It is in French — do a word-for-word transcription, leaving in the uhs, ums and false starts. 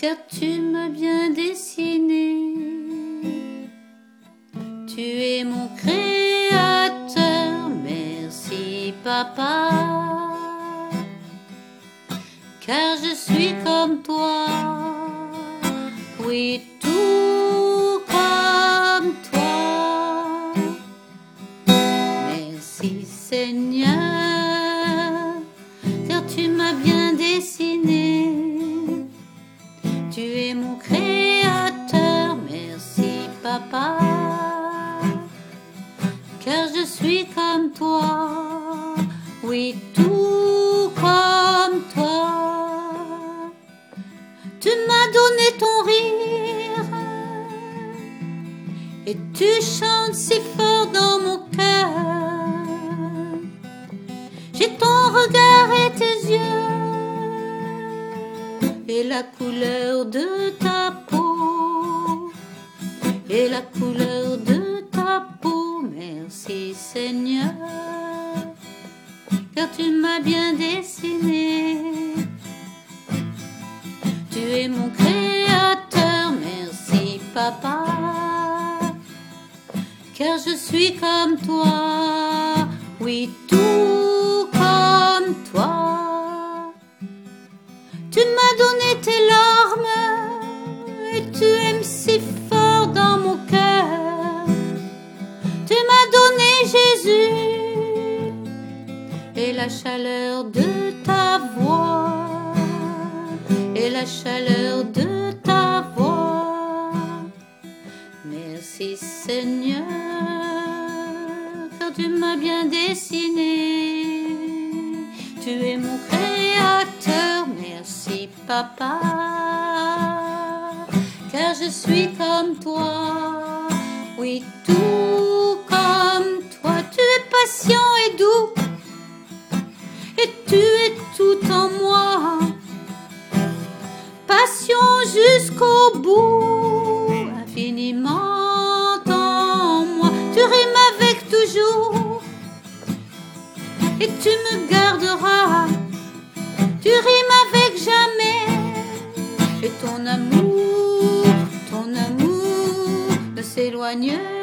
car tu m'as bien dessiné. Tu es mon créateur, merci papa, car je suis comme toi, oui tout comme toi. Merci Seigneur, car tu m'as bien dessiné. Tu es mon créateur, merci papa, car je suis comme toi, oui tout comme toi. Tu m'as donné ton rire et tu chantes si fort dans mon cœur. J'ai ton regard et tes yeux et la couleur de ta peau, et la couleur de ta peau. Merci Seigneur, car tu m'as bien dessiné. Tu es mon créateur, merci papa, car je suis comme toi, oui tout comme toi. Tu m'as donné tes larmes et tu aimes si fort dans mon cœur. Tu m'as donné Jésus et la chaleur de ta voix, et la chaleur de ta voix. Merci Seigneur, car tu m'as bien dessiné. Tu es mon créateur, merci papa, car je suis comme toi, oui tout comme toi. Tu es patient et doux, et tu es tout en moi, passion jusqu'au bout, infiniment en moi. Tu rimes avec toujours, et tu me garderas. Tu rimes avec jamais, et ton amour, ton amour ne s'éloigne